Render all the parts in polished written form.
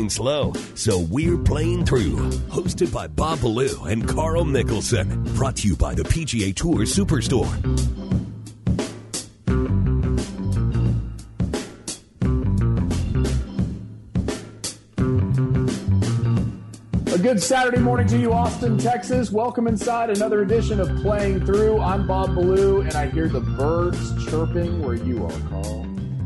playing slow, so we're playing through. Hosted by Bob Ballou and Carl Nicholson. Brought to you by the PGA Tour Superstore. A good Saturday morning to you, Austin, Texas. Welcome inside another edition of Playing Through. I'm Bob Ballou, and I hear the birds chirping where you are, Carl.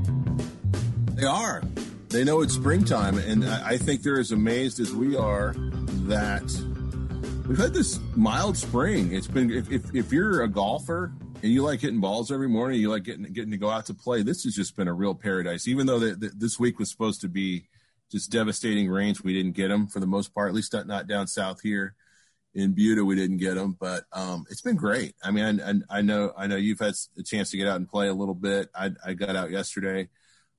They are. They know it's springtime, and I think they're as amazed as we are that we've had this mild spring. It's been, if you're a golfer and you like hitting balls every morning, you like getting to go out to play, this has just been a real paradise. Even though this week was supposed to be just devastating rains, we didn't get them for the most part, at least not down south here in Buda. We didn't get them, but it's been great. I mean, I know you've had a chance to get out and play a little bit. I got out yesterday.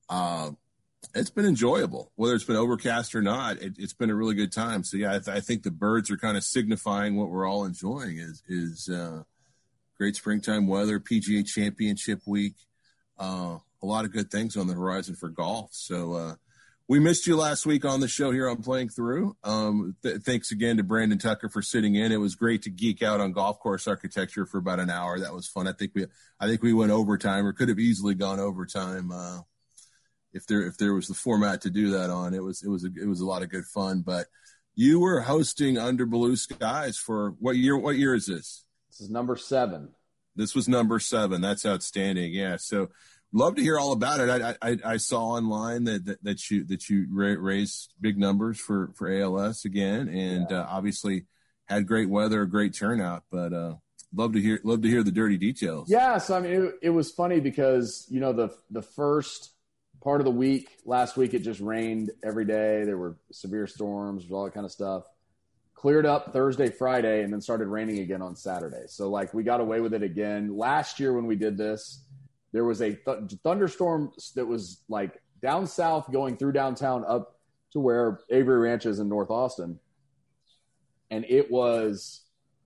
It's been enjoyable, whether it's been overcast or not. It's been a really good time. So yeah, I think the birds are kind of signifying what we're all enjoying is great springtime weather, PGA Championship week, a lot of good things on the horizon for golf. So we missed you last week on the show here on Playing Through. Thanks again to Brandon Tucker for sitting in. It was great to geek out on golf course architecture for about an hour. That was fun. I think we went overtime, or could have easily gone overtime. If there was the format to do that on, it was a lot of good fun. But you were hosting Under Blue Skies for what year? What year is this? This is number 7. This was number 7. That's outstanding. Yeah. So love to hear all about it. I saw online that you raised big numbers for ALS again, and obviously had great weather, a great turnout. But love to hear the dirty details. Yeah. So I mean, it was funny because the first part of the week, last week, it just rained every day. There were severe storms, all that kind of stuff. Cleared up Thursday, Friday, and then started raining again on Saturday. So, we got away with it again. Last year when we did this, there was a thunderstorm that was, down south going through downtown up to where Avery Ranch is in North Austin. And it was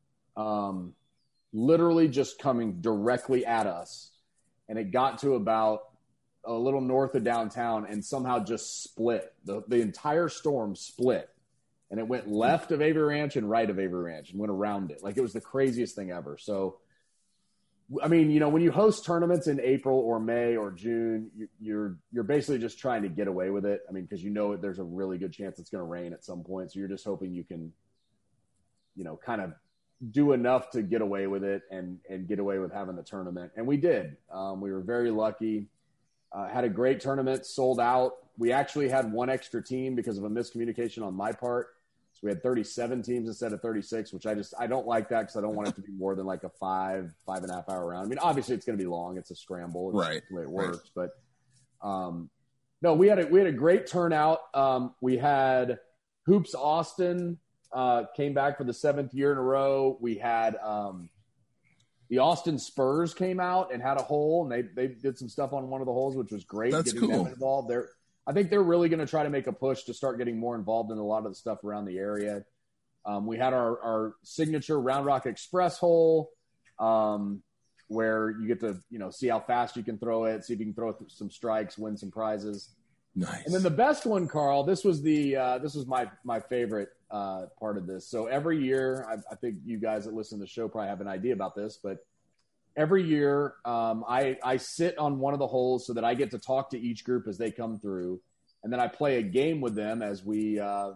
literally just coming directly at us. And it got to about a little north of downtown and somehow just split. The entire storm split, and it went left of Avery Ranch and right of Avery Ranch and went around it. It was the craziest thing ever. So, I mean, when you host tournaments in April or May or June, you're basically just trying to get away with it. I mean, because there's a really good chance it's going to rain at some point. So you're just hoping you can, kind of do enough to get away with it and get away with having the tournament. And we did. We were very lucky. Had a great tournament, sold out. We actually had one extra team because of a miscommunication on my part. So we had 37 teams instead of 36, which I don't like that because I don't want it to be more than a 5.5 hour round. I mean, obviously it's going to be long. It's a scramble. It's right. the way it works. Right. But no, we had a great turnout. We had Hoops Austin came back for the 7th year in a row. We had the Austin Spurs came out and had a hole, and they did some stuff on one of the holes, which was great. That's getting cool. them involved. I think they're really going to try to make a push to start getting more involved in a lot of the stuff around the area. We had our signature Round Rock Express hole, where you get to see how fast you can throw it, see if you can throw some strikes, win some prizes. Nice. And then the best one, Carl. This was my favorite part of this. So every year, I think you guys that listen to the show probably have an idea about this, but every year I sit on one of the holes so that I get to talk to each group as they come through, and then I play a game with them as they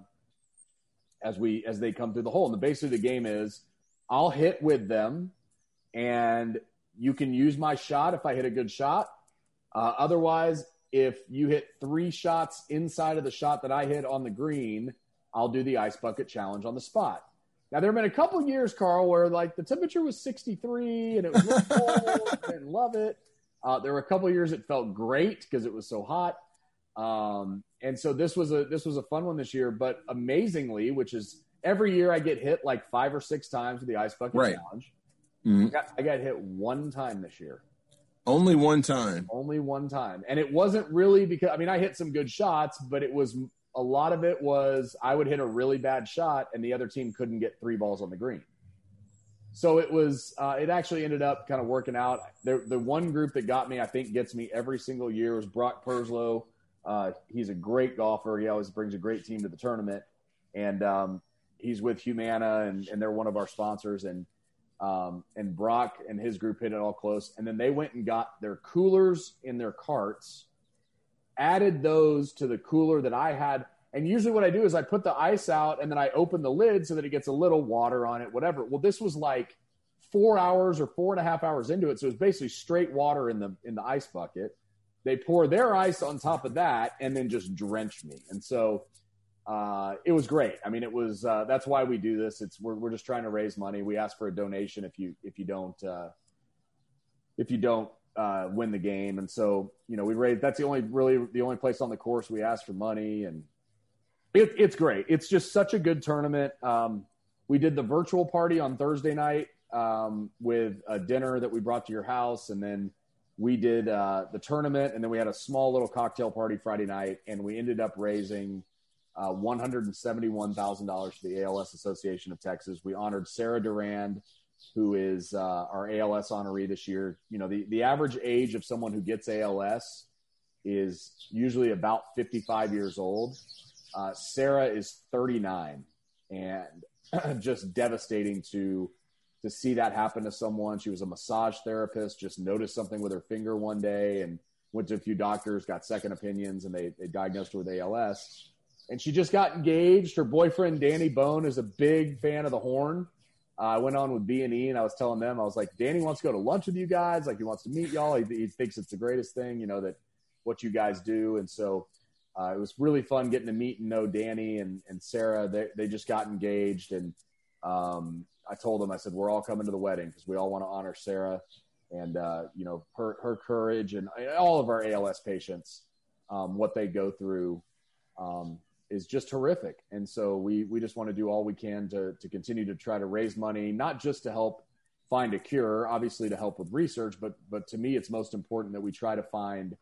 come through the hole. And basically the game is I'll hit with them, and you can use my shot if I hit a good shot. Otherwise, if you hit 3 shots inside of the shot that I hit on the green, I'll do the ice bucket challenge on the spot. Now, there have been a couple of years, Carl, where the temperature was 63 and it was really cold. I didn't love it. There were a couple of years it felt great because it was so hot. And so this was a fun one this year. But amazingly, which is every year I get hit 5 or 6 times with the ice bucket challenge. Mm-hmm. I got hit one time this year. Only one time. Only one time. And it wasn't really because, I hit some good shots, but a lot of it was I would hit a really bad shot and the other team couldn't get 3 balls on the green. So it actually ended up kind of working out. The one group that got me, I think gets me every single year, was Brock Perslow He's a great golfer. He always brings a great team to the tournament. And he's with Humana, and they're one of our sponsors. And Brock and his group hit it all close. And then they went and got their coolers in their carts, added those to the cooler that I had. And usually what I do is I put the ice out and then I open the lid so that it gets a little water on it, whatever. Well, this was like 4 hours or 4.5 hours into it. So it was basically straight water in the ice bucket. They pour their ice on top of that and then just drench me. And so it was great. I mean, it was that's why we do this. We're just trying to raise money. We ask for a donation if you don't win the game. And so, we raised, that's the only place on the course we ask for money, and it's great. It's just such a good tournament. We did the virtual party on Thursday night with a dinner that we brought to your house. And then we did the tournament, and then we had a small little cocktail party Friday night, and we ended up raising $171,000 for the ALS Association of Texas. We honored Sarah Durand, who is our ALS honoree this year. The average age of someone who gets ALS is usually about 55 years old. Sarah is 39, and just devastating to see that happen to someone. She was a massage therapist, just noticed something with her finger one day and went to a few doctors, got second opinions, and they diagnosed her with ALS. And she just got engaged. Her boyfriend, Danny Bone, is a big fan of the horn. I went on with B&E, and I was telling them, I was like, Danny wants to go to lunch with you guys. Like, he wants to meet y'all. He thinks it's the greatest thing, that what you guys do. And so it was really fun getting to meet and know Danny and Sarah. They just got engaged. And I told them, I said, we're all coming to the wedding because we all want to honor Sarah and, her courage, and all of our ALS patients, what they go through is just horrific. And so we just want to do all we can to continue to try to raise money, not just to help find a cure, obviously to help with research, but to me, it's most important that we try to find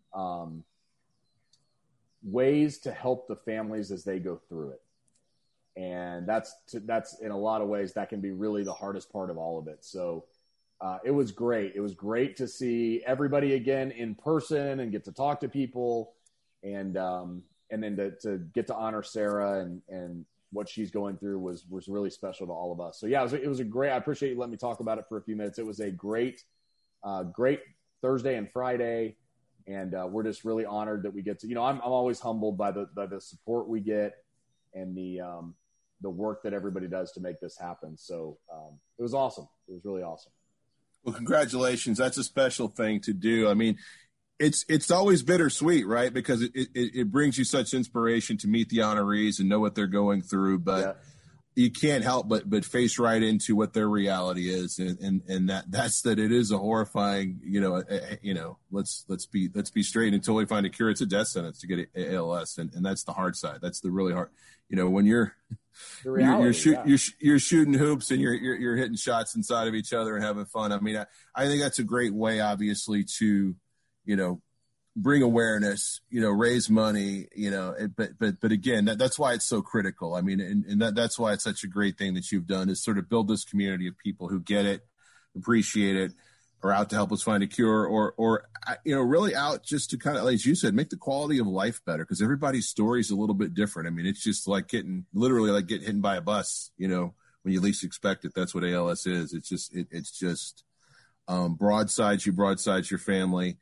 ways to help the families as they go through it. And that's in a lot of ways, that can be really the hardest part of all of it. So it was great. It was great to see everybody again in person and get to talk to people, and then to get to honor Sarah and what she's going through was really special to all of us. So yeah, it was a great, I appreciate you letting me talk about it for a few minutes. It was a great Thursday and Friday. And we're just really honored that we get to, I'm always humbled by the support we get and the work that everybody does to make this happen. So it was awesome. It was really awesome. Well, congratulations. That's a special thing to do. I mean, it's always bittersweet, right? Because it brings you such inspiration to meet the honorees and know what they're going through, but you can't help but face right into what their reality is. And that's that it is a horrifying, let's be straight, until we find a cure. It's a death sentence to get ALS. And that's the hard side. That's the really hard, when you're shooting hoops and you're hitting shots inside of each other and having fun. I mean, I think that's a great way, obviously, to, bring awareness, raise money, but again, that's why it's so critical. I mean, and that's why it's such a great thing that you've done, is sort of build this community of people who get it, appreciate it, are out to help us find a cure, or really out just to kind of, as you said, make the quality of life better, because everybody's story is a little bit different. I mean, it's just like getting hit by a bus, when you least expect it. That's what ALS is. It's just broadsides your family.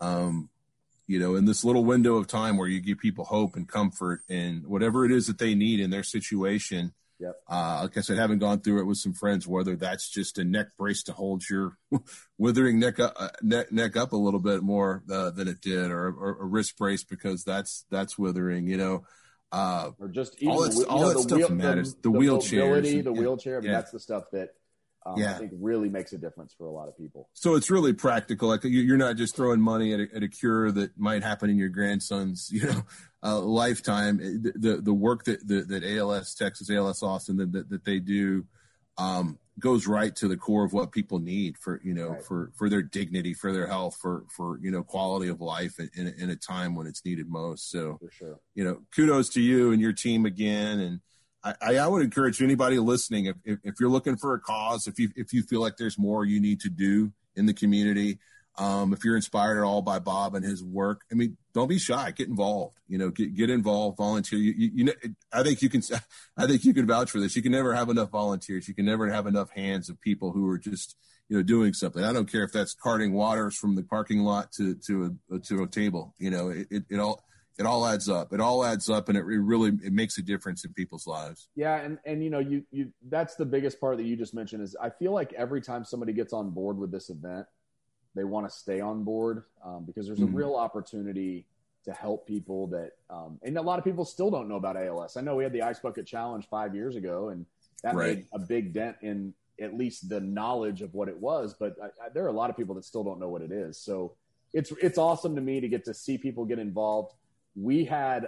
In this little window of time where you give people hope and comfort and whatever it is that they need in their situation. Yep. Like I said, having gone through it with some friends, whether that's just a neck brace to hold your withering neck up a little bit more than it did, or a wrist brace because that's withering, or just even all that stuff matters. The wheelchair, the wheelchair. I mean, that's the stuff that I think really makes a difference for a lot of people. So it's really practical. Like you're not just throwing money at a cure that might happen in your grandson's, lifetime. The work that ALS Texas, ALS Austin, that they do goes right to the core of what people need for their dignity, for their health, for quality of life in a time when it's needed most. So for sure, kudos to you and your team again. And I would encourage anybody listening, if you're looking for a cause, if you feel like there's more you need to do in the community, If you're inspired at all by Bob and his work, I mean, don't be shy. Get involved. Get involved. Volunteer. I think you can vouch for this. You can never have enough volunteers. You can never have enough hands of people who are just doing something. I don't care if that's carting waters from the parking lot to a table. It all adds up. It all adds up, and it really makes a difference in people's lives. Yeah, and you that's the biggest part that you just mentioned is I feel like every time somebody gets on board with this event, they want to stay on board because there's a real opportunity to help people that and a lot of people still don't know about ALS. I know we had the Ice Bucket Challenge 5 years ago, and that made a big dent in at least the knowledge of what it was. But there are a lot of people that still don't know what it is. So it's awesome to me to get to see people get involved. We've had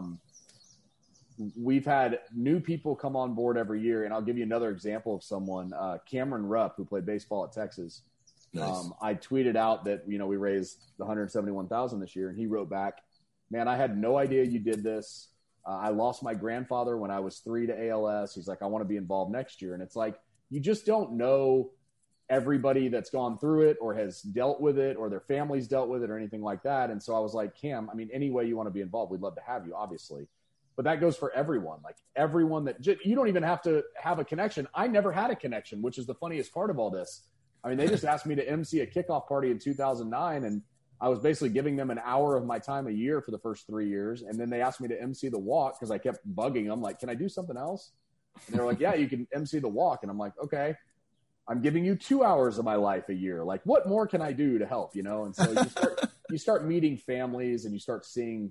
new people come on board every year, and I'll give you another example of someone, Cameron Rupp, who played baseball at Texas. Nice. I tweeted out that, we raised $171,000 this year, and he wrote back, "Man, I had no idea you did this. I lost my grandfather when I was 3 to ALS." He's like, "I want to be involved next year." And it's like, you just don't know everybody that's gone through it or has dealt with it or their family's dealt with it or anything like that. And so I was like, "Cam, I mean, any way you want to be involved, we'd love to have you, obviously." But that goes for everyone. Like everyone you don't even have to have a connection. I never had a connection, which is the funniest part of all this. I mean, they just asked me to MC a kickoff party in 2009, and I was basically giving them an hour of my time a year for the first 3 years. And then they asked me to MC the walk because I kept bugging them, like, "Can I do something else?" And they're like, "Yeah, you can MC the walk." And I'm like, "Okay, I'm giving you 2 hours of my life a year. Like, what more can I do to help?" And so you start meeting families and you start seeing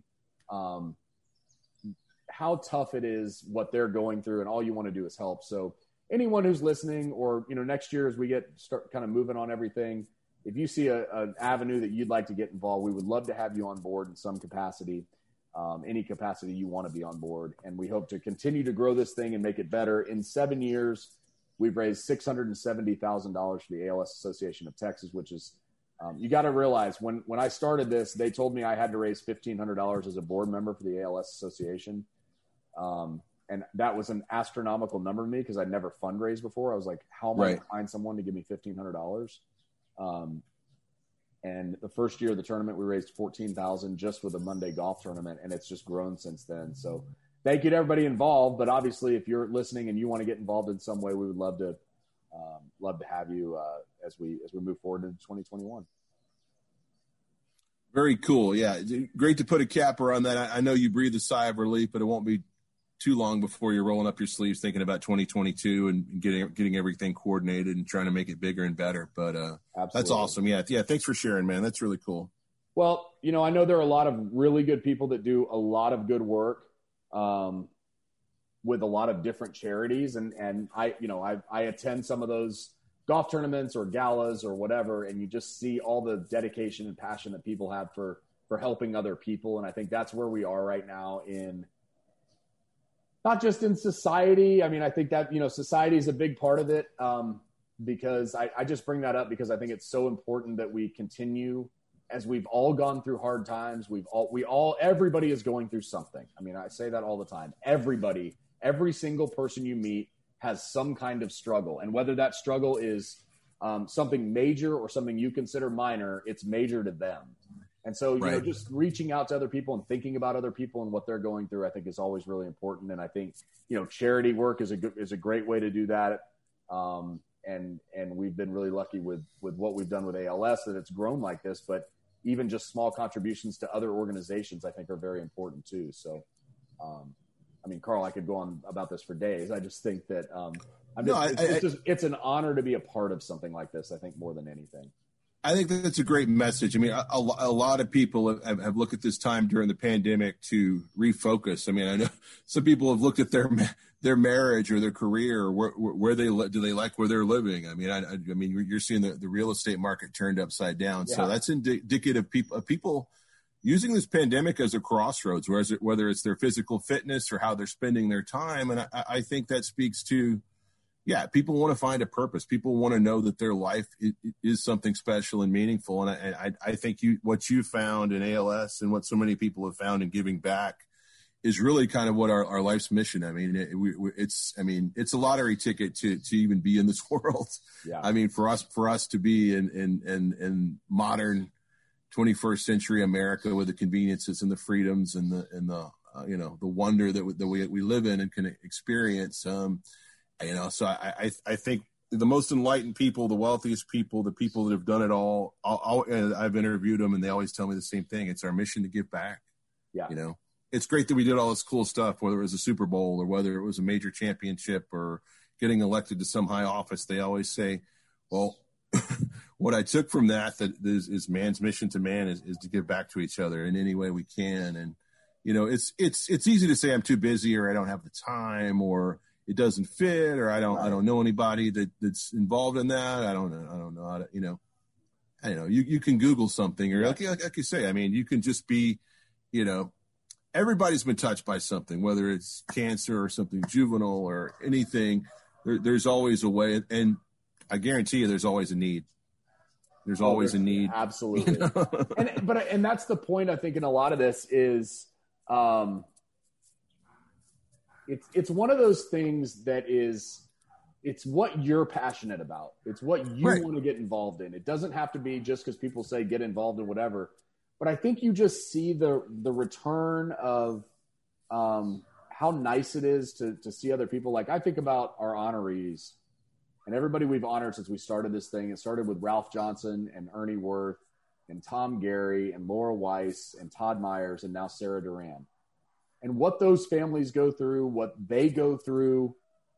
how tough it is, what they're going through, and all you want to do is help. So anyone who's listening, or next year as we start kind of moving on everything, if you see an avenue that you'd like to get involved, we would love to have you on board in some capacity, any capacity you want to be on board. And we hope to continue to grow this thing and make it better. In 7 years, we've raised $670,000 for the ALS Association of Texas, which is you got to realize when I started this, they told me I had to raise $1,500 as a board member for the ALS Association. And that was an astronomical number to me because I'd never fundraised before. I was like, how am I going to find someone to give me $1,500? And the first year of the tournament, we raised $14,000 just with a Monday golf tournament, and it's just grown since then. So thank you to everybody involved. But obviously, if you're listening and you want to get involved in some way, we would love to have you as we move forward into 2021. Very cool. Yeah, great to put a capper on that. I know you breathe a sigh of relief, but it won't be too long before you're rolling up your sleeves thinking about 2022 and getting everything coordinated and trying to make it bigger and better. But that's awesome. Yeah. Thanks for sharing, man. That's really cool. Well, I know there are a lot of really good people that do a lot of good work with a lot of different charities. And I attend some of those golf tournaments or galas or whatever, and you just see all the dedication and passion that people have for helping other people. And I think that's where we are right now in not just in society. I mean, I think that, society is a big part of it because I just bring that up because I think it's so important that we continue, as we've all gone through hard times. Everybody is going through something. I mean, I say that all the time. Everybody, every single person you meet has some kind of struggle. And whether that struggle is something major or something you consider minor, it's major to them. And so, just reaching out to other people and thinking about other people and what they're going through, I think is always really important. And I think, charity work is a great way to do that. And we've been really lucky with what we've done with ALS, that it's grown like this, but even just small contributions to other organizations, I think are very important too. So, I mean, Carl, I could go on about this for days. I just think that it's an honor to be a part of something like this, I think, more than anything. I think that's a great message. I mean, a lot of people have looked at this time during the pandemic to refocus. I mean, I know some people have looked at their marriage or their career, or where do they like where they're living. I mean, I mean, you're seeing the real estate market turned upside down. Yeah. So that's indicative of people using this pandemic as a crossroads, whether it's their physical fitness or how they're spending their time. And I think that speaks to, people want to find a purpose. People want to know that their life is something special and meaningful. And I think what you found in ALS and what so many people have found in giving back is really kind of what our life's mission. I mean, it's a lottery ticket to even be in this world. Yeah. I mean, for us to be in modern 21st century America with the conveniences and the freedoms and the wonder that we live in and can experience. So I think the most enlightened people, the wealthiest people, the people that have done it all, I've interviewed them and they always tell me the same thing. It's our mission to give back. Yeah. It's great that we did all this cool stuff, whether it was a Super Bowl or whether it was a major championship or getting elected to some high office. They always say, well, what I took from that is man's mission to man is to give back to each other in any way we can. And, it's easy to say I'm too busy or I don't have the time or it doesn't fit or I don't know anybody that's involved in that. I don't know how to, I don't know. You can Google something or like you say, I mean, you can just be, everybody's been touched by something, whether it's cancer or something juvenile or anything. There's always a way, and I guarantee you, there's always a need. There's always a need. Absolutely. And that's the point. I think in a lot of this is, it's one of those things that it's what you're passionate about. It's what you want to get involved in. It doesn't have to be just because people say get involved in whatever. But I think you just see the return of how nice it is to see other people. Like I think about our honorees and everybody we've honored since we started this thing. It started with Ralph Johnson and Ernie Worth and Tom Gary and Laura Weiss and Todd Myers and now Sarah Duran. And what those families go through, what they go through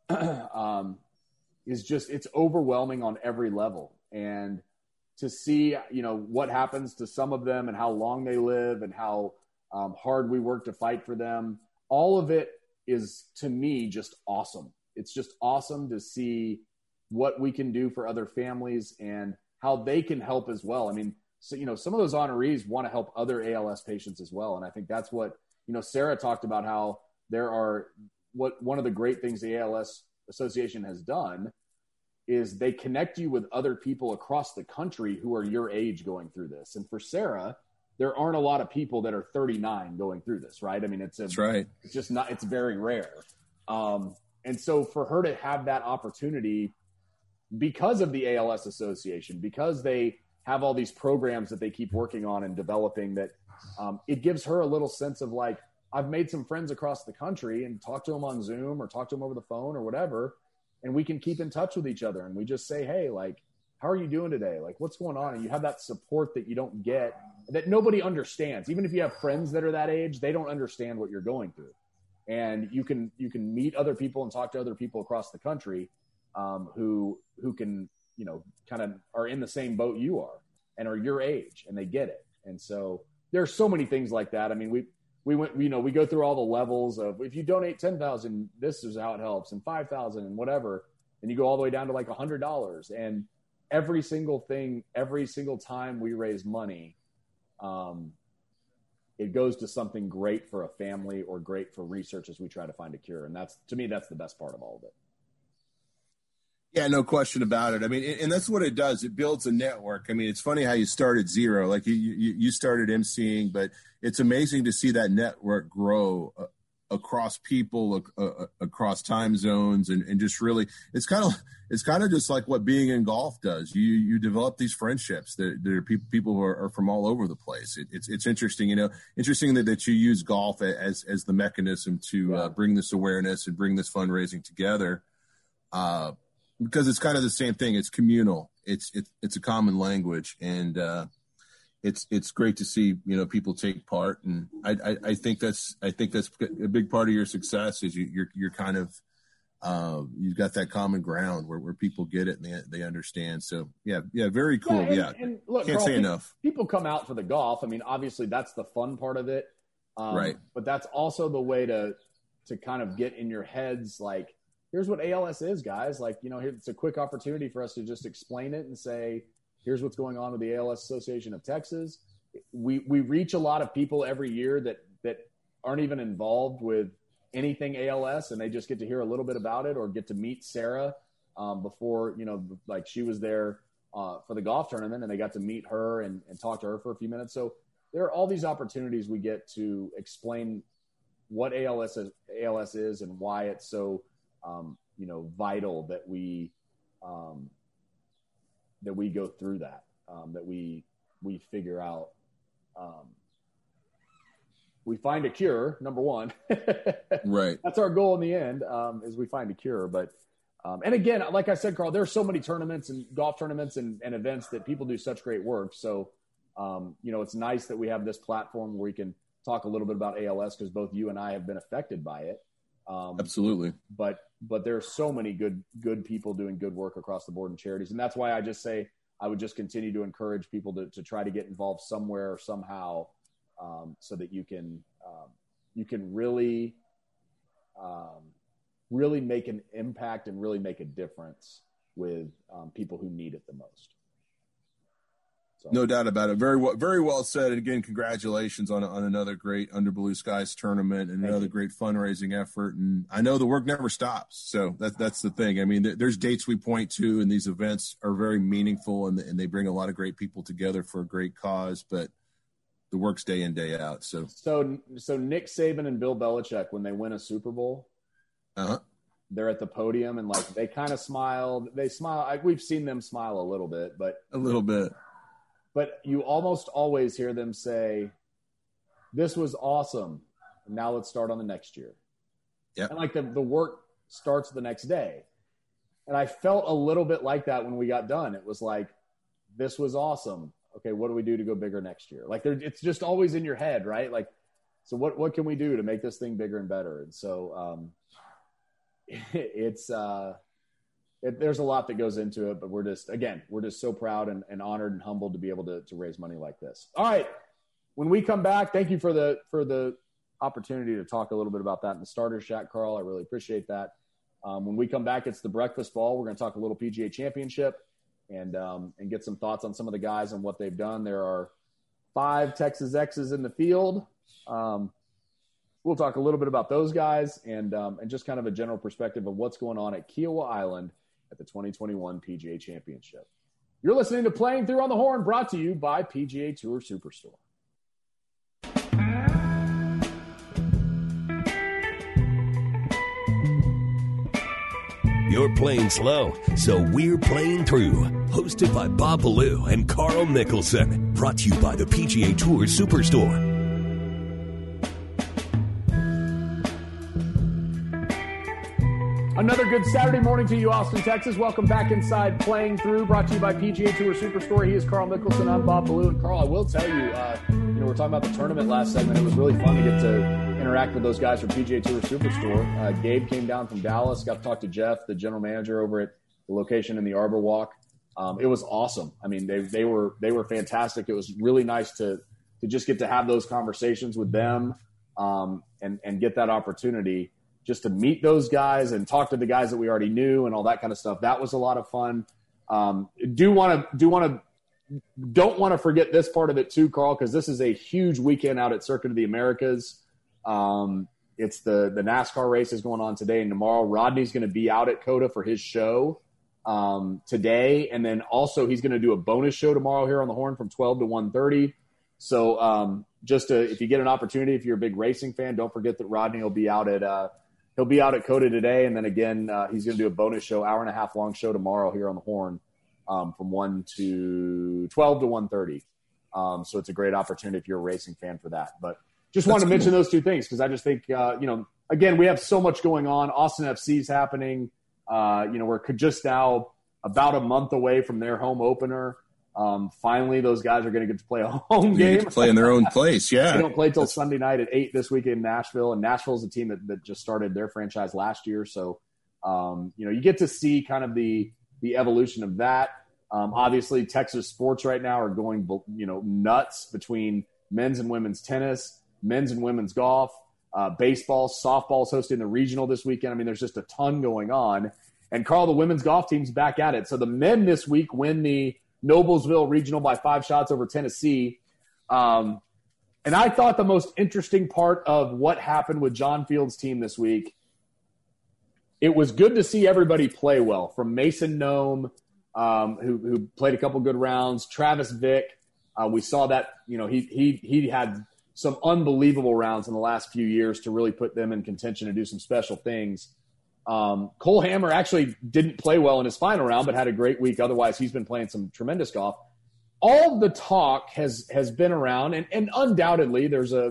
is just, it's overwhelming on every level. And to see, what happens to some of them and how long they live and how hard we work to fight for them, all of it is, to me, just awesome. It's just awesome to see what we can do for other families and how they can help as well. I mean, so, some of those honorees want to help other ALS patients as well. And I think that's what, Sarah talked about how one of the great things the ALS Association has done is they connect you with other people across the country who are your age going through this. And for Sarah, there aren't a lot of people that are 39 going through this, right? I mean, that's right. It's just not, it's very rare. And so for her to have that opportunity because of the ALS Association, because they have all these programs that they keep working on and developing, that it gives her a little sense of like, I've made some friends across the country and talk to them on Zoom or talk to them over the phone or whatever. And we can keep in touch with each other. And we just say, hey, like, how are you doing today? Like, what's going on? And you have that support that you don't get, that nobody understands. Even if you have friends that are that age, they don't understand what you're going through. And you can meet other people and talk to other people across the country who can, kind of are in the same boat you are and are your age and they get it. And so there's so many things like that. I mean, we went, we go through all the levels of, if you donate 10,000, this is how it helps, and 5,000 and whatever. And you go all the way down to like $100. And every single thing, every single time we raise money, it goes to something great for a family or great for research as we try to find a cure. And that's, to me, that's the best part of all of it. Yeah, no question about it. I mean, and that's what it does. It builds a network. I mean, it's funny how you start at zero. Like you started emceeing, but it's amazing to see that network grow across people, across time zones, and just really, it's kind of just like what being in golf does. You develop these friendships that are people who are from all over the place. It's interesting, interesting that you use golf as the mechanism to bring this awareness and bring this fundraising together. Because it's kind of the same thing. It's communal. It's a common language, and it's great to see people take part. And I think that's a big part of your success is you're kind of you've got that common ground where people get it and they understand. So yeah, very cool. And look, can't Carl, say enough. People come out for the golf. I mean, obviously that's the fun part of it, right? But that's also the way to kind of get in your heads like, here's what ALS is, guys. Like, it's a quick opportunity for us to just explain it and say, here's what's going on with the ALS Association of Texas. We reach a lot of people every year that aren't even involved with anything ALS, and they just get to hear a little bit about it or get to meet Sarah before, like she was there for the golf tournament, and they got to meet her and talk to her for a few minutes. So there are all these opportunities we get to explain what ALS is and why it's so vital that we go through that, that we figure out, we find a cure, number one. Right. That's our goal in the end, is we find a cure. But and again, like I said, Carl, there are so many tournaments and golf tournaments and events that people do such great work. So, it's nice that we have this platform where we can talk a little bit about ALS, because both you and I have been affected by it. Absolutely. But there are so many good people doing good work across the board in charities. And that's why I just say I would just continue to encourage people to try to get involved somewhere or somehow, so that you can really make an impact and really make a difference with people who need it the most. So. No doubt about it. Very well said. And again, congratulations on another great Under Blue Skies tournament and another great fundraising effort. And I know the work never stops. So that's the thing. I mean, there's dates we point to, and these events are very meaningful, and they bring a lot of great people together for a great cause. But the work's day in, day out. So Nick Saban and Bill Belichick, when they win a Super Bowl, they're at the podium and like they kind of smiled. They smile. We've seen them smile a little bit, but you almost always hear them say, "This was awesome. Now let's start on the next year." Yeah, and like the work starts the next day. And I felt a little bit like that when we got done. It was like, "This was awesome. Okay, what do we do to go bigger next year?" Like it's just always in your head, right? Like, so what can we do to make this thing bigger and better? And so there's a lot that goes into it, but we're just so proud and honored and humbled to be able to raise money like this. All right, when we come back, thank you for the opportunity to talk a little bit about that in the starter chat, Carl. I really appreciate that. When we come back, it's the breakfast ball. We're going to talk a little PGA Championship and get some thoughts on some of the guys and what they've done. There are 5 Texas X's in the field. We'll talk a little bit about those guys and just kind of a general perspective of what's going on at Kiowa Island at the 2021 PGA Championship. You're listening to Playing Through on the Horn, brought to you by PGA Tour Superstore. You're playing slow, so we're playing through. Hosted by Bob Ballou and Carl Nicholson. Brought to you by the PGA Tour Superstore. Another good Saturday morning to you, Austin, Texas. Welcome back inside Playing Through, brought to you by PGA Tour Superstore. He is Carl Nicholson. I'm Bob Ballou. And Carl, I will tell you, we're talking about the tournament last segment. It was really fun to get to interact with those guys from PGA Tour Superstore. Gabe came down from Dallas, got to talk to Jeff, the general manager over at the location in the Arbor Walk. It was awesome. I mean, they were fantastic. It was really nice to just get to have those conversations with them and get that opportunity just to meet those guys and talk to the guys that we already knew and all that kind of stuff. That was a lot of fun. Don't want to forget this part of it too, Carl, because this is a huge weekend out at Circuit of the Americas. It's the NASCAR race is going on today and tomorrow. Rodney's going to be out at COTA for his show today, and then also he's going to do a bonus show tomorrow here on the Horn from 12 to 1:30. So if you get an opportunity, if you're a big racing fan, don't forget that Rodney will be out at COTA today, and then again he's going to do a bonus show, hour-and-a-half long show tomorrow here on the Horn from 12 to 1:30. So it's a great opportunity if you're a racing fan for that. But just wanted to mention those two things because I just think, again, we have so much going on. Austin FC's happening. We're just now about a month away from their home opener. Finally, those guys are going to get to play a home game. To play in their own place, yeah. They don't play till Sunday night at 8 this weekend in Nashville, and Nashville's a team that just started their franchise last year. So, you get to see kind of the evolution of that. Obviously, Texas sports right now are going, nuts between men's and women's tennis, men's and women's golf, baseball, softball's hosting the regional this weekend. I mean, there's just a ton going on. And, Carl, the women's golf team's back at it. So the men this week win the Noblesville Regional by 5 shots over Tennessee. And I thought the most interesting part of what happened with John Fields' team this week, it was good to see everybody play well, from Mason Nome, who played a couple good rounds, Travis Vick. We saw that, he had some unbelievable rounds in the last few years to really put them in contention and do some special things. Cole Hammer actually didn't play well in his final round, but had a great week. Otherwise, he's been playing some tremendous golf. All the talk has been around, and undoubtedly there's a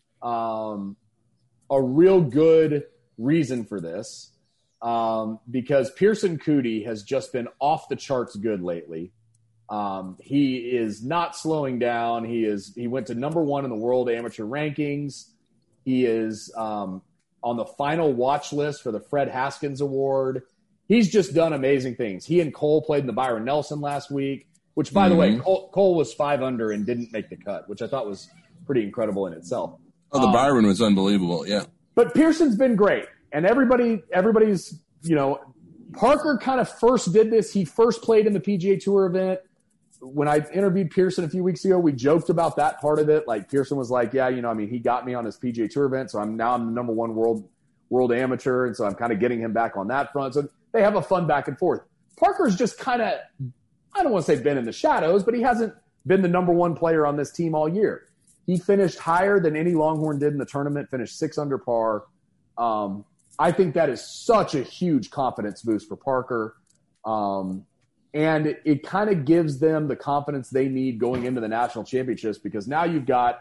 real good reason for this, because Pearson Coody has just been off the charts good lately. He is not slowing down. He went to number 1 in the world amateur rankings. He is on the final watch list for the Fred Haskins Award. He's just done amazing things. He and Cole played in the Byron Nelson last week, which, by the way, Cole was 5 under and didn't make the cut, which I thought was pretty incredible in itself. Oh, the Byron was unbelievable, yeah. But Pearson's been great, and everybody's, Parker kind of first did this. He first played in the PGA Tour event. When I interviewed Pearson a few weeks ago, we joked about that part of it. Like, Pearson was like, yeah, he got me on his PGA Tour event, so I'm the number 1 world amateur, and so I'm kind of getting him back on that front. So they have a fun back and forth. Parker's just kind of, I don't want to say been in the shadows, but he hasn't been the number 1 player on this team all year. He finished higher than any Longhorn did in the tournament, finished 6 under par. I think that is such a huge confidence boost for Parker. And it kind of gives them the confidence they need going into the national championships, because now you've got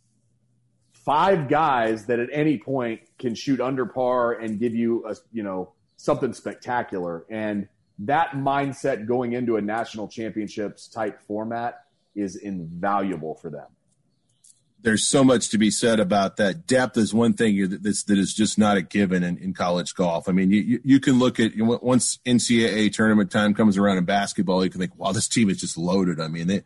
5 guys that at any point can shoot under par and give you something spectacular. And that mindset going into a national championships type format is invaluable for them. There's so much to be said about that. Depth is one thing that is just not a given in college golf. I mean, you can look at, once NCAA tournament time comes around in basketball, you can think, wow, this team is just loaded. I mean,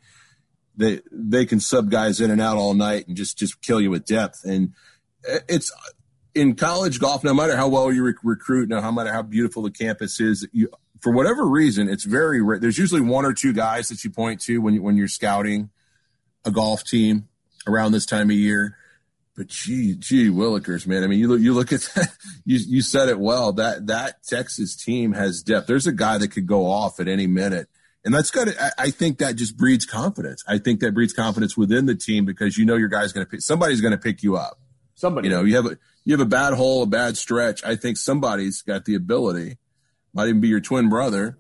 they can sub guys in and out all night and just kill you with depth. And it's in college golf, no matter how well you recruit, no matter how beautiful the campus is, for whatever reason, it's very rare. There's usually 1 or 2 guys that you point to when you're scouting a golf team around this time of year. But gee willikers, man. I mean, you look at that, you said it well, that Texas team has depth. There's a guy that could go off at any minute. And I think that just breeds confidence. I think that breeds confidence within the team, because your guy's somebody's going to pick you up. Somebody, you have a bad hole, a bad stretch. I think somebody's got the ability, might even be your twin brother,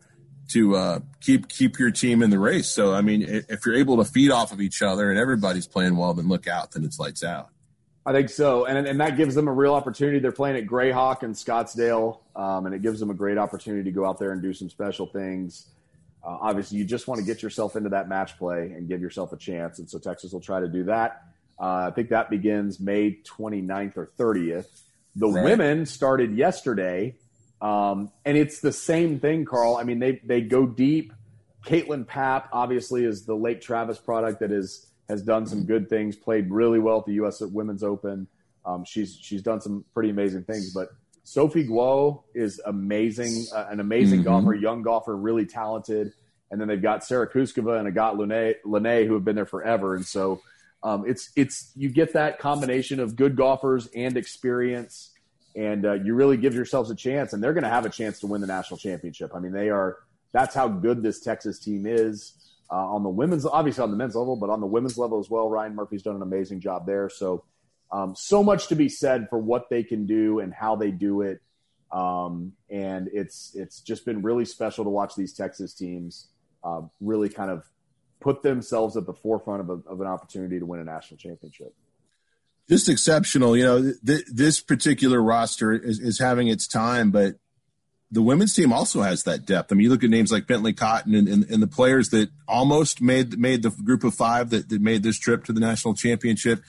to keep your team in the race. So, I mean, if you're able to feed off of each other and everybody's playing well, then look out, then it's lights out. I think so. And that gives them a real opportunity. They're playing at Grayhawk in Scottsdale, and it gives them a great opportunity to go out there and do some special things. Obviously, you just want to get yourself into that match play and give yourself a chance. And so Texas will try to do that. I think that begins May 29th or 30th. The women started yesterday. And it's the same thing, Carl. I mean, they go deep. Caitlin Papp, obviously, is the Lake Travis product that has done some good things, played really well at the U.S. Women's Open. She's done some pretty amazing things. But Sophie Guo is amazing, an amazing golfer, young golfer, really talented. And then they've got Sarah Kuskova and Agat Lene, who have been there forever. And so it's you get that combination of good golfers and experience. And you really give yourselves a chance, and they're going to have a chance to win the national championship. I mean, that's how good this Texas team is on the women's, obviously on the men's level, but on the women's level as well. Ryan Murphy's done an amazing job there. So, so much to be said for what they can do and how they do it. And it's just been really special to watch these Texas teams really kind of put themselves at the forefront of an opportunity to win a national championship. Just exceptional. This particular roster is having its time, but the women's team also has that depth. I mean, you look at names like Bentley Cotton and the players that almost made the group of 5 that made this trip to the national championship.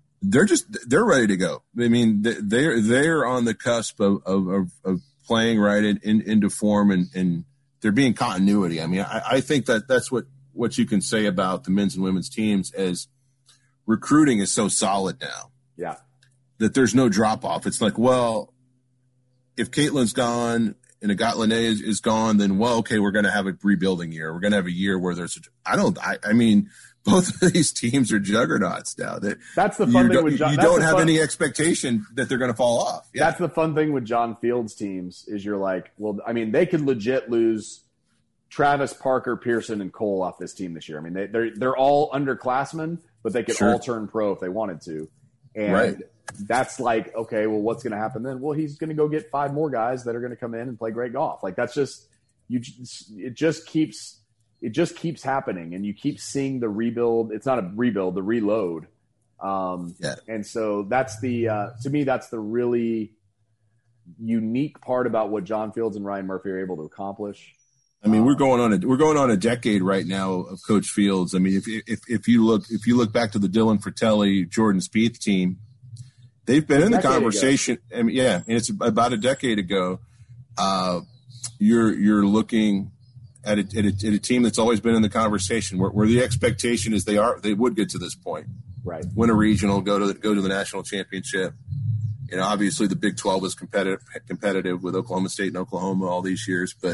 They're ready to go. I mean, they're on the cusp of playing right into form, and there being continuity. I mean, I think that's what you can say about the men's and women's teams as recruiting is so solid now. Yeah. That there's no drop off. It's like, well, if Caitlin's gone and Agat Lene is gone, then, well, okay, we're going to have a rebuilding year. We're going to have a year where I mean, both of these teams are juggernauts now. That's the fun thing with John. You don't have any expectation that they're going to fall off. Yeah. That's the fun thing with John Fields teams is you're like, well, I mean, they could legit lose Travis, Parker, Pearson, and Cole off this team this year. I mean, they're all underclassmen, but they could all turn pro if they wanted to. And that's like, okay, well, what's going to happen then? Well, he's going to go get 5 more guys that are going to come in and play great golf. Like that's just it just keeps happening, and you keep seeing the rebuild. It's not a rebuild, the reload. And so that's to me, that's the really unique part about what John Fields and Ryan Murphy are able to accomplish. I mean, we're going on a decade right now of Coach Fields. I mean, if you look back to the Dylan Fratelli, Jordan Spieth team, they've been in the conversation. I mean, and it's about a decade ago. You're looking at a team that's always been in the conversation, where the expectation is they would get to this point, right? Win a regional, go to the national championship. You know, obviously the Big 12 was competitive with Oklahoma State and Oklahoma all these years, but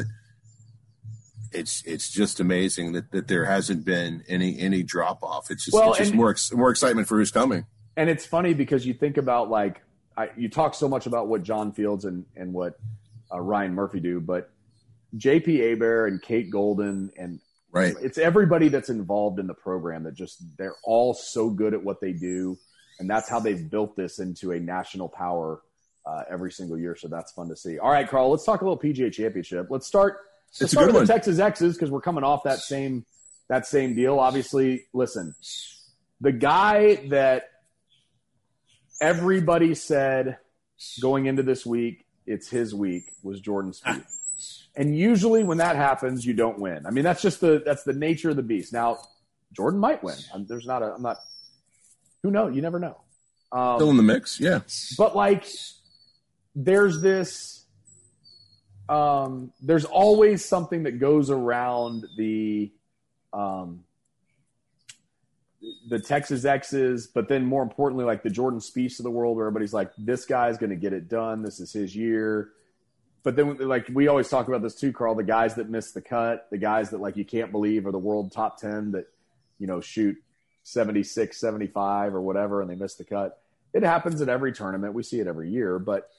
it's just amazing that there hasn't been any drop off. It's just more excitement for who's coming. And it's funny because you think about you talk so much about what John Fields and what Ryan Murphy do, but JP Hebert and Kate Golden and it's everybody that's involved in the program that they're all so good at what they do. And that's how they've built this into a national power every single year. So that's fun to see. All right, Carl, let's talk a little PGA Championship. Let's start with the Texas X's because we're coming off that same deal. Obviously, listen, the guy that everybody said going into this week, it's his week, was Jordan Spieth. And usually when that happens, you don't win. I mean, that's the nature of the beast. Now, Jordan might win. Who knows? You never know. Still in the mix, yeah. But there's this. There's always something that goes around the Texas X's, but then more importantly, like the Jordan Spieths of the world, where everybody's like, this guy's going to get it done. This is his year. But then, we always talk about this too, Carl, the guys that miss the cut, the guys that you can't believe are the world top 10 that, shoot 76, 75 or whatever, and they miss the cut. It happens at every tournament. We see it every year. But,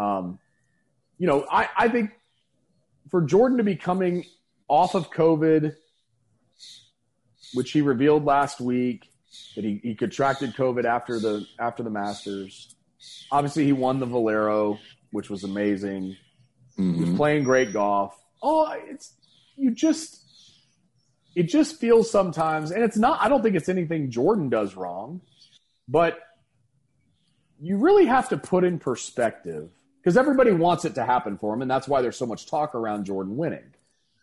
I think for Jordan to be coming off of COVID, which he revealed last week that he contracted COVID after the Masters. Obviously, he won the Valero, which was amazing. Mm-hmm. He was playing great golf. It just feels sometimes, and it's not. I don't think it's anything Jordan does wrong, but you really have to put in perspective because everybody wants it to happen for him, and that's why there's so much talk around Jordan winning.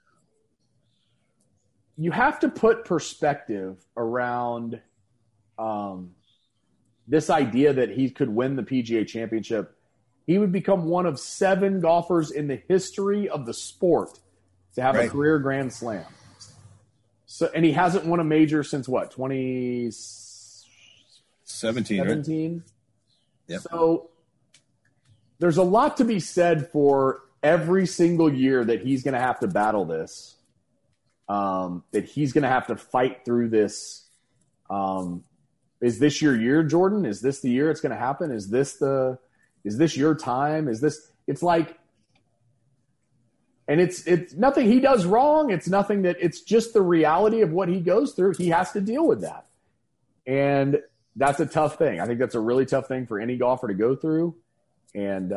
You have to put perspective around this idea that he could win the PGA Championship. He would become one of 7 golfers in the history of the sport to have a career Grand Slam. So, and he hasn't won a major since what, 2017? Right? Yep. So there's a lot to be said for every single year that he's going to have to battle this. That he's going to have to fight through this. Is this your year, Jordan? Is this the year it's going to happen? Is this your time? It's nothing he does wrong. It's just the reality of what he goes through. He has to deal with that. And that's a tough thing. I think that's a really tough thing for any golfer to go through. And,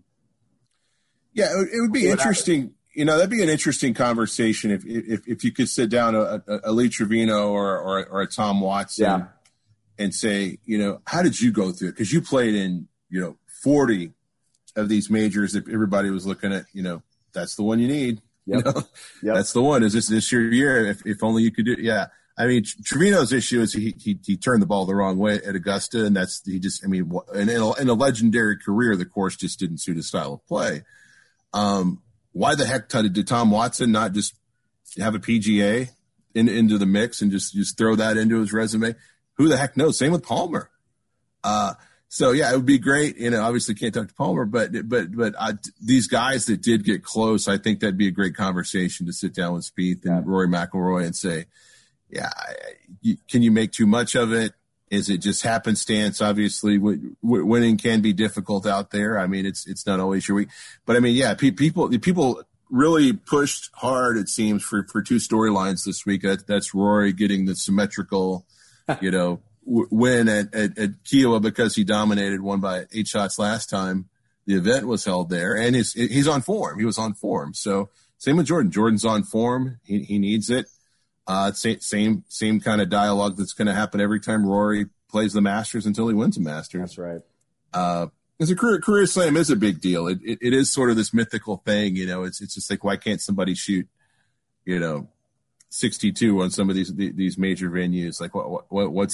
it would be interesting. That'd be an interesting conversation if you could sit down a Lee Trevino or a Tom Watson and say, how did you go through it? Because you played in, 40 of these majors that everybody was looking at, that's the one you need. Yep. That's the one. Is this your year? If only you could do it. Yeah. I mean, Trevino's issue is he turned the ball the wrong way at Augusta, and in a legendary career, the course just didn't suit his style of play. Why the heck did Tom Watson not just have a PGA into the mix and just throw that into his resume? Who the heck knows? Same with Palmer. So yeah, it would be great. Obviously can't talk to Palmer, but these guys that did get close, I think that'd be a great conversation to sit down with Spieth and Rory McIlroy and say, can you make too much of it? Is it just happenstance? Obviously, winning can be difficult out there. I mean, it's not always your week, but I mean, people really pushed hard. It seems for 2 storylines this week. That's Rory getting the symmetrical, win at Kiawah because he dominated, won by 8 shots last time the event was held there, and he's on form. He was on form. So same with Jordan. Jordan's on form. He needs it. Same kind of dialogue that's going to happen every time Rory plays the Masters until he wins a Masters. That's right. As a career slam is a big deal. It is sort of this mythical thing, you know. It's just like, why can't somebody shoot, you know, 62 on some of these major venues? Like what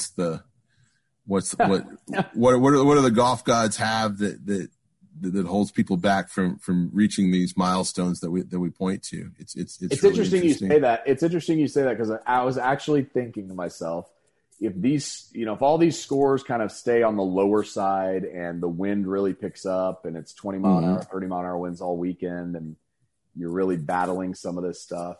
do the golf gods have that holds people back from reaching these milestones that we point to? It's really interesting you say that. It's interesting you say that, because I was actually thinking to myself, if all these scores kind of stay on the lower side and the wind really picks up and it's 20 mile an hour, 30 mile an hour winds all weekend, and you're really battling some of this stuff,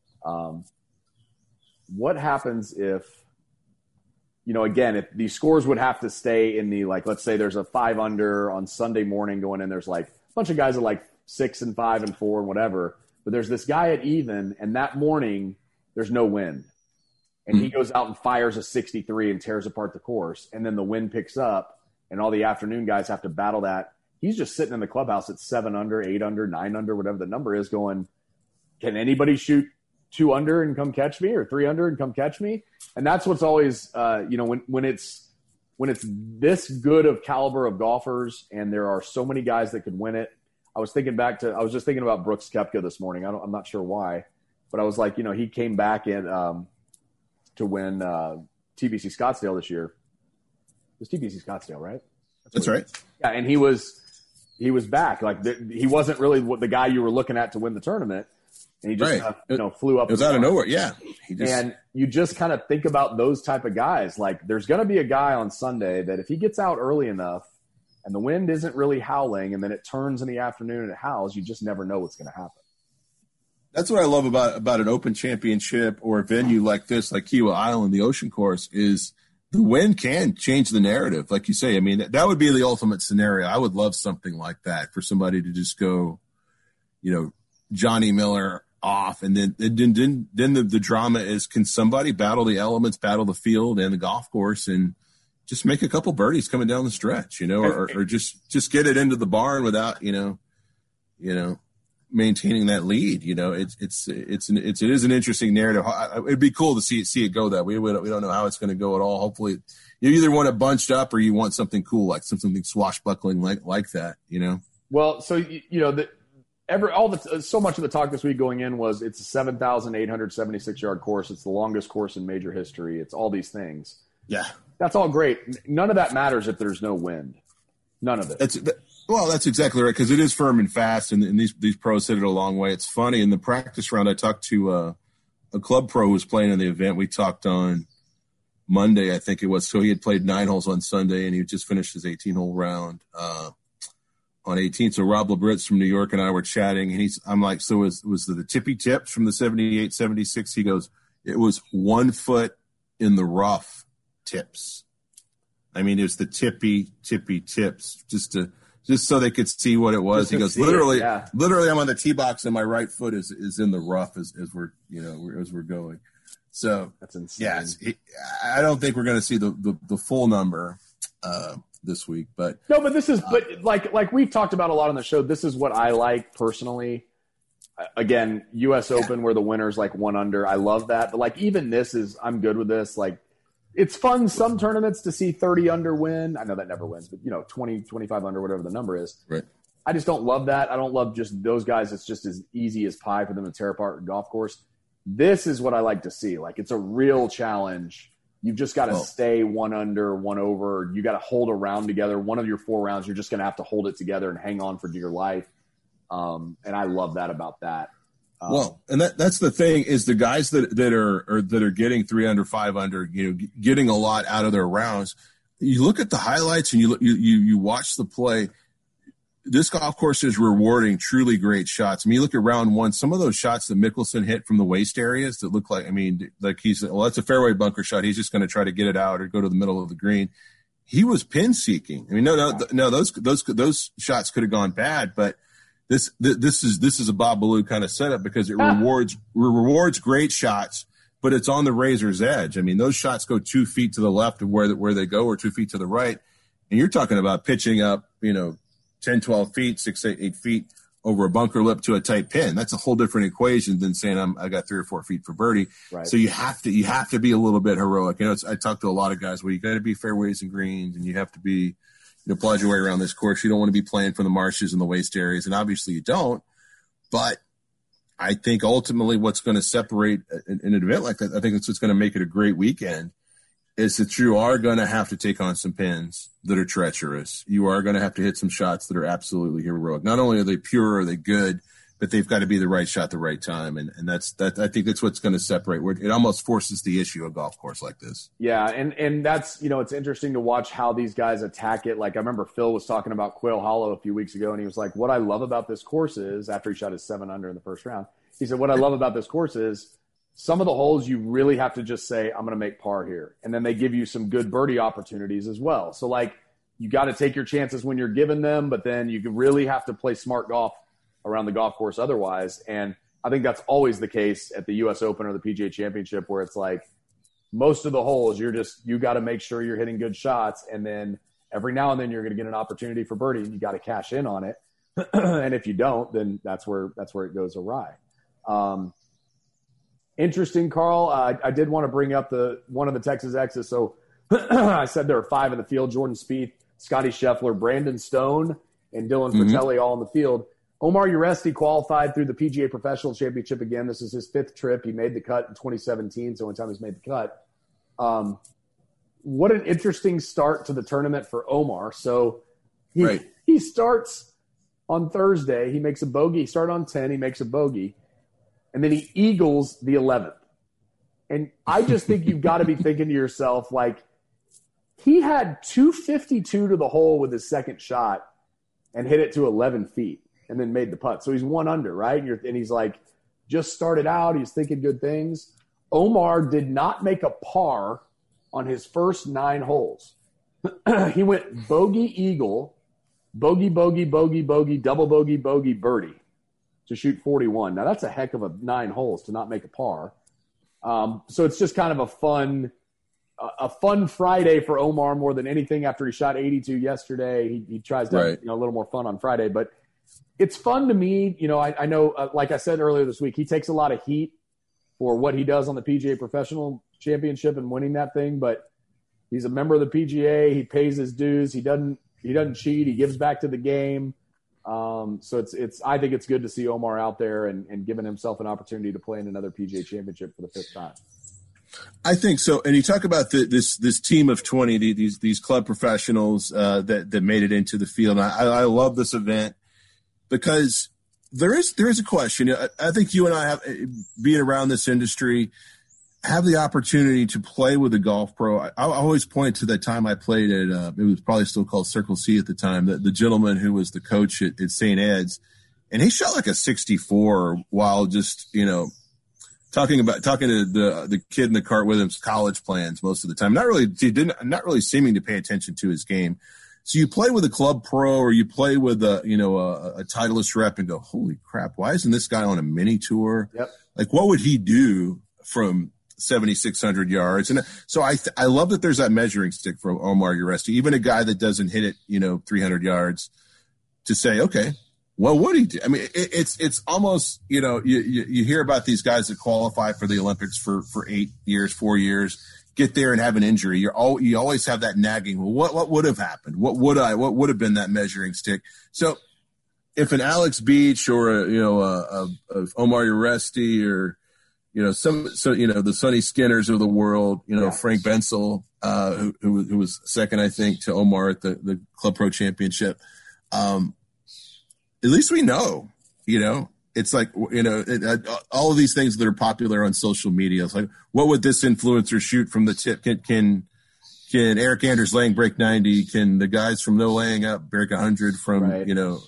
what happens if, you know, again, if these scores would have to stay in the, like, let's say there's a 5 under on Sunday morning going in, there's like a bunch of guys at like 6 and 5 and 4 and whatever, but there's this guy at even, and that morning there's no wind. And he goes out and fires a 63 and tears apart the course. And then the wind picks up and all the afternoon guys have to battle that. He's just sitting in the clubhouse at 7 under, 8 under, 9 under, whatever the number is, going, can anybody shoot 2 under and come catch me, or 3 under and come catch me? And that's what's always, when it's this good of caliber of golfers and there are so many guys that could win it. I was just thinking about Brooks Koepka this morning. I'm not sure why, but I was like, you know, he came back in, to win TPC Scottsdale this year. It was TPC Scottsdale, right? That's right. Yeah, and he was back. Like, he wasn't really the guy you were looking at to win the tournament, and he just flew up. It was out of nowhere. Yeah, and you just kind of think about those type of guys. Like, there's going to be a guy on Sunday that if he gets out early enough and the wind isn't really howling, and then it turns in the afternoon and it howls, you just never know what's going to happen. That's what I love about an Open Championship or a venue like this, like Kiawah Island, the Ocean Course, is the wind can change the narrative. Like you say, I mean, that would be the ultimate scenario. I would love something like that, for somebody to just go, you know, Johnny Miller off. And then the drama is, can somebody battle the elements, battle the field and the golf course, and just make a couple birdies coming down the stretch, you know, or just get it into the barn without, you know, maintaining that lead. You know, it is an interesting narrative. It'd be cool to see it go that way. We don't know how it's going to go at all. Hopefully you either want it bunched up or you want something cool, like something swashbuckling like that, you know? Well, so, you know, so much of the talk this week going in was it's a 7,876 yard course. It's the longest course in major history. It's all these things. Yeah. That's all great. None of that matters if there's no wind. None of it. Well, that's exactly right, because it is firm and fast, and these pros hit it a long way. It's funny, in the practice round, I talked to a club pro who was playing in the event. We talked on Monday, I think it was. So he had played 9 holes on Sunday, and he just finished his 18-hole round on 18. So Rob Labritz from New York and I were chatting, and I'm like, so was the tippy tips from the 78, 76? He goes, it was 1 foot in the rough tips. I mean, it was the tippy tips, just so they could see what it was. He goes, literally, I'm on the tee box and my right foot is in the rough as we're going. So that's insane. Yeah, I don't think we're going to see the full number this week, but no, but this is, but like we've talked about a lot on the show. This is what I like personally. Again, U.S. Open where the winner's like 1 under. I love that, but like even I'm good with this. Like, it's fun some tournaments to see 30 under win. I know that never wins, but 20, 25 under, whatever the number is. Right. I just don't love that. I don't love just those guys. It's just as easy as pie for them to tear apart a golf course. This is what I like to see. Like, it's a real challenge. You've just got to stay 1 under, 1 over. You got to hold a round together. One of your 4 rounds, you're just going to have to hold it together and hang on for dear life. And I love that about that. Well, and that's the thing, is the guys that are getting 3 under, 5 under, getting a lot out of their rounds. You look at the highlights and you watch the play. This golf course is rewarding truly great shots. I mean, you look at round 1, some of those shots that Mickelson hit from the waist areas that look like, that's a fairway bunker shot. He's just going to try to get it out or go to the middle of the green. He was pin seeking. I mean, no, those shots could have gone bad, but This is a Bob Ballou kind of setup, because it rewards great shots but it's on the razor's edge. I mean, those shots go 2 feet to the left of where they go, or 2 feet to the right. And you're talking about pitching up, 10, 12 feet, 6, 8 feet over a bunker lip to a tight pin. That's a whole different equation than saying I got 3 or 4 feet for birdie. Right. So you have to be a little bit heroic. I talk to a lot of guys where you got to be fairways and greens, and you have to be, plod your way around this course. You don't want to be playing from the marshes and the waste areas, and obviously you don't. But I think ultimately what's going to separate an event like that, I think it's what's going to make it a great weekend, is that you are going to have to take on some pins that are treacherous. You are going to have to hit some shots that are absolutely heroic. Not only are they pure, are they good, but they've got to be the right shot at the right time. And that's I think that's what's going to separate. It almost forces the issue of a golf course like this. Yeah, and that's, it's interesting to watch how these guys attack it. Like I remember Phil was talking about Quail Hollow a few weeks ago, and he was like, what I love about this course is, after he shot his 7 under in the first round, he said, what I love about this course is some of the holes you really have to just say, I'm going to make par here. And then they give you some good birdie opportunities as well. So, you got to take your chances when you're given them, but then you really have to play smart golf around the golf course otherwise. And I think that's always the case at the U.S. Open or the PGA Championship, where it's most of the holes, you got to make sure you're hitting good shots. And then every now and then you're going to get an opportunity for birdie, and you got to cash in on it. And if you don't, then that's where it goes awry. Interesting, Carl. I did want to bring up one of the Texas X's. So I said there were 5 in the field: Jordan Spieth, Scotty Scheffler, Brandon Stone, and Dylan Fratelli all in the field. Omar Uresti qualified through the PGA Professional Championship again. This is his 5th trip. He made the cut in 2017, so one time he's made the cut. What an interesting start to the tournament for Omar. So he starts on Thursday. He makes a bogey. He started on 10. He makes a bogey. And then he eagles the 11th. And I just think you've got to be thinking to yourself, he had 252 to the hole with his second shot and hit it to 11 feet and then made the putt. So he's 1 under, right? And he's just started out. He's thinking good things. Omar did not make a par on his first 9 holes. He went bogey, eagle, bogey, bogey, bogey, bogey, double bogey, bogey, birdie to shoot 41. Now, that's a heck of a 9 holes to not make a par. So it's just kind of a fun Friday for Omar more than anything. After he shot 82 yesterday, he tries to have a little more fun on Friday. But it's fun to me. I know, like I said earlier this week, he takes a lot of heat for what he does on the PGA Professional Championship and winning that thing. But he's a member of the PGA. He pays his dues. He doesn't cheat. He gives back to the game. So I think it's good to see Omar out there and giving himself an opportunity to play in another PGA Championship for the 5th time. I think so. And you talk about this team of 20, these club professionals that made it into the field. And I love this event because there is a question. I think you and I have, being around this industry, have the opportunity to play with a golf pro. I always point to that time I played at, it was probably still called Circle C at the time, the gentleman who was the coach at St. Ed's, and he shot a 64 while just, talking to the kid in the cart with him's college plans most of the time. Not really seeming to pay attention to his game. So you play with a club pro or you play with a Titleist rep and go, holy crap, why isn't this guy on a mini tour? Yep. What would he do from 7,600 yards? And so I love that there's that measuring stick for Omar Uresti, even a guy that doesn't hit it, 300 yards, to say, okay, what would he do? I mean, it's almost, you hear about these guys that qualify for the Olympics for 8 years, 4 years, get there and have an injury. You always have that nagging. Well, what would have happened? What would have been that measuring stick? So if an Alex Beach or a Omar Uresti or, the Sonny Skinners of the world, Frank Bensel, who was second, I think, to Omar at the Club Pro Championship. At least we know, it's all of these things that are popular on social media. It's what would this influencer shoot from the tip? Can Eric Anders Lang break 90? Can the guys from No Laying Up break 100 from, right.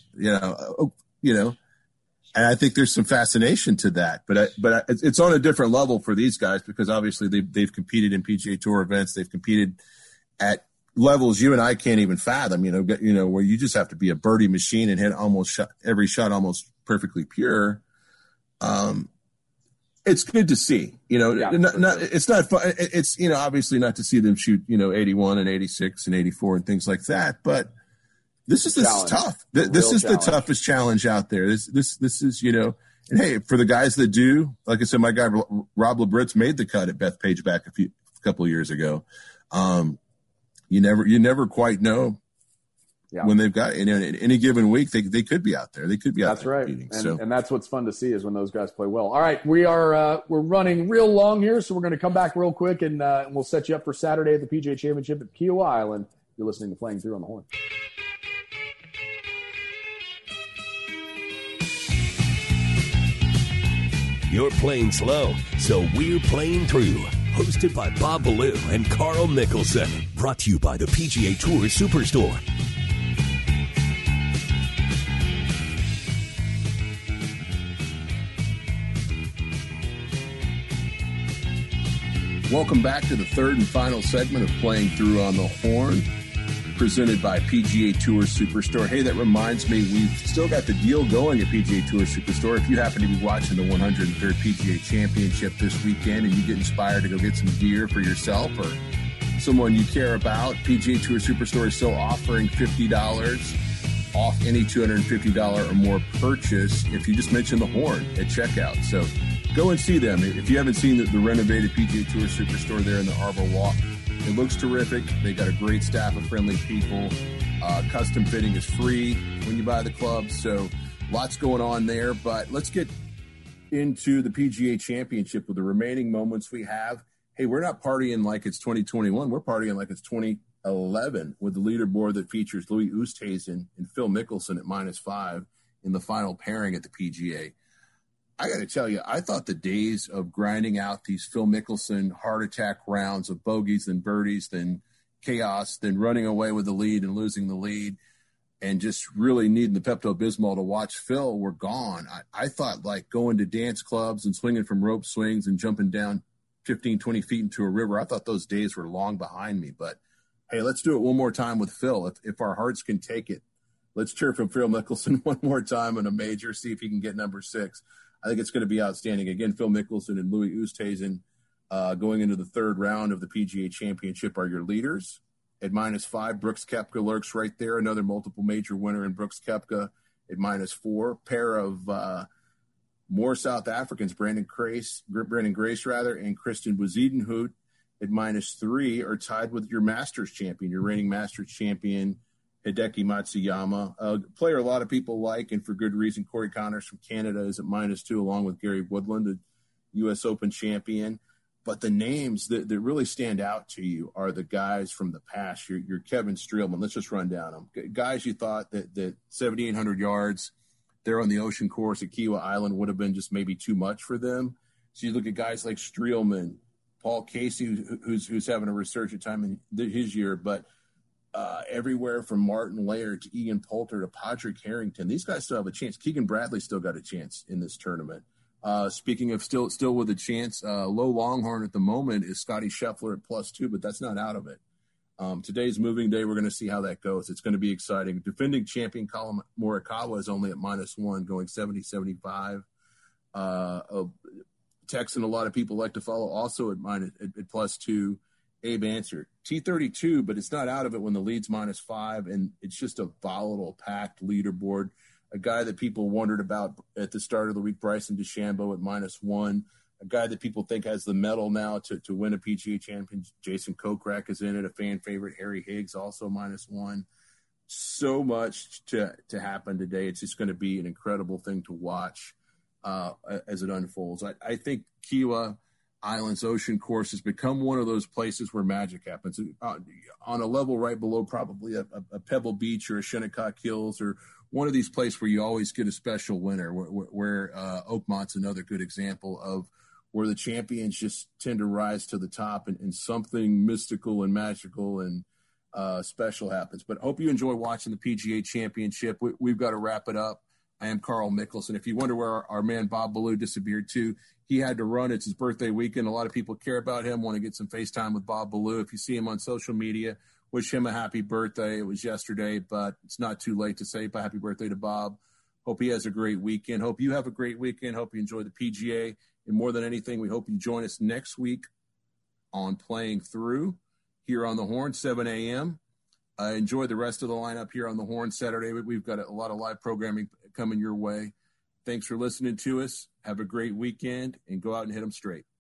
And I think there's some fascination to that, but it's on a different level for these guys because obviously they've competed in PGA Tour events. They've competed at levels you and I can't even fathom, where you just have to be a birdie machine and hit every shot almost perfectly pure. It's it's good to see, it's not fun. It's, obviously not to see them shoot, 81 and 86 and 84 and things like that, but this is tough. This is the toughest challenge out there. This is, and hey, for the guys that do, like I said, my guy Rob Labritz made the cut at Bethpage back a couple of years ago. You never quite know when they've got in any given week they could be out there. They could be out there. That's right. And that's what's fun to see is when those guys play well. All right, we're running real long here, so we're going to come back real quick and we'll set you up for Saturday at the PGA Championship at Kiawah Island. You're listening to Playing Through on the Horn. You're playing slow, so we're playing through. Hosted by Bob Ballou and Carl Mickelson. Brought to you by the PGA Tour Superstore. Welcome back to the third and final segment of Playing Through on the Horn, presented by PGA Tour Superstore. Hey, that reminds me, we've still got the deal going at PGA Tour Superstore. If you happen to be watching the 103rd PGA Championship this weekend and you get inspired to go get some gear for yourself or someone you care about, PGA Tour Superstore is still offering $50 off any $250 or more purchase if you just mention the Horn at checkout. So go and see them. If you haven't seen the renovated PGA Tour Superstore there in the Arbor Walk, it looks terrific. They got a great staff of friendly people. Custom fitting is free when you buy the club. So lots going on there. But let's get into the PGA Championship with the remaining moments we have. Hey, we're not partying like it's 2021. We're partying like it's 2011 with the leaderboard that features Louis Oosthuizen and Phil Mickelson at -5 in the final pairing at the PGA. I got to tell you, I thought the days of grinding out these Phil Mickelson heart attack rounds of bogeys, then birdies, then chaos, then running away with the lead and losing the lead, and just really needing the Pepto-Bismol to watch Phil were gone. I thought like going to dance clubs and swinging from rope swings and jumping down 15, 20 feet into a river, I thought those days were long behind me. But, hey, let's do it one more time with Phil. If our hearts can take it, let's cheer for Phil Mickelson one more time in a major, see if he can get number 6. I think it's going to be outstanding. Again, Phil Mickelson and Louis Oosthuizen going into the third round of the PGA Championship are your leaders. At -5, Brooks Koepka lurks right there, another multiple major winner in Brooks Koepka at -4. Pair of more South Africans, Brandon Grace, and Christian Bezuidenhout at -3 are tied with your Masters champion, your reigning Masters champion, Hideki Matsuyama, a player a lot of people like, and for good reason. Corey Connors from Canada is at -2, along with Gary Woodland, a U.S. Open champion. But the names that really stand out to you are the guys from the past. Your Kevin Streelman. Let's just run down them. Guys you thought that 7,800 yards there on the ocean course at Kiawah Island would have been just maybe too much for them. So you look at guys like Streelman, Paul Casey, who's having a resurgent time in his year, but everywhere from Martin Laird to Ian Poulter to Padraig Harrington. These guys still have a chance. Keegan Bradley still got a chance in this tournament. Speaking of still with a chance, low Longhorn at the moment is Scotty Scheffler at +2, but that's not out of it. Today's moving day. We're going to see how that goes. It's going to be exciting. Defending champion Colin Morikawa is only at -1, going 70-75. Texan a lot of people like to follow, also at +2. Abe Answer, T32, but it's not out of it when the lead's -5, and it's just a volatile, packed leaderboard. A guy that people wondered about at the start of the week, Bryson DeChambeau at -1. A guy that people think has the medal now to win a PGA championship, Jason Kokrak is in it. A fan favorite, Harry Higgs, also -1. So much to happen today. It's just going to be an incredible thing to watch as it unfolds. I think Kiawah Island's ocean course has become one of those places where magic happens on a level right below probably a Pebble Beach or a Shinnecock Hills or one of these places where you always get a special winner, where Oakmont's another good example of where the champions just tend to rise to the top and something mystical and magical and special happens. But I hope you enjoy watching the PGA Championship. We've got to wrap it up. I am Carl Mickelson. If you wonder where our man Bob Ballou disappeared to, he had to run. It's his birthday weekend. A lot of people care about him, want to get some FaceTime with Bob Ballou. If you see him on social media, wish him a happy birthday. It was yesterday, but it's not too late to say happy birthday to Bob. Hope he has a great weekend. Hope you have a great weekend. Hope you enjoy the PGA. And more than anything, we hope you join us next week on Playing Through here on the Horn, 7 a.m. Enjoy the rest of the lineup here on the Horn Saturday. We've got a lot of live programming coming your way. Thanks for listening to us. Have a great weekend and go out and hit them straight.